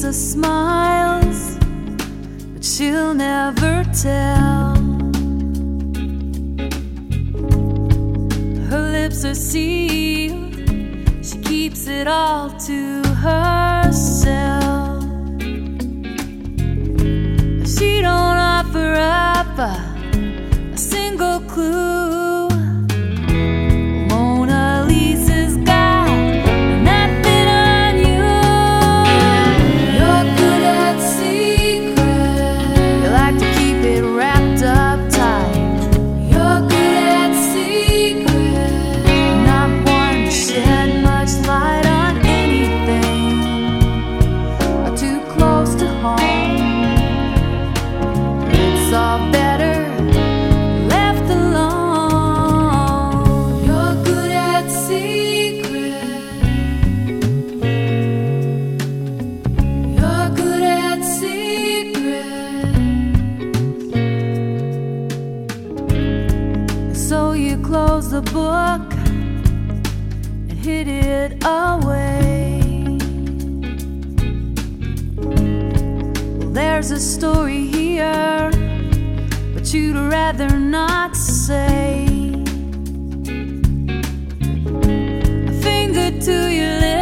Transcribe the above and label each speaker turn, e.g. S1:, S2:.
S1: the smiles, but she'll never tell. Her lips are sealed, she keeps it all to herself. She don't offer up a single clue. Mona Lisa's got nothing on you. You're good at secrets. You like to keep it wrapped up tight. You're good at secrets. Not one to shed much light on anything too close to home. It's all better left alone. You're good at secrets. You're good at secrets. So you close the book and hid it away. Well, there's a story here, but you'd rather not say. A finger to your lips,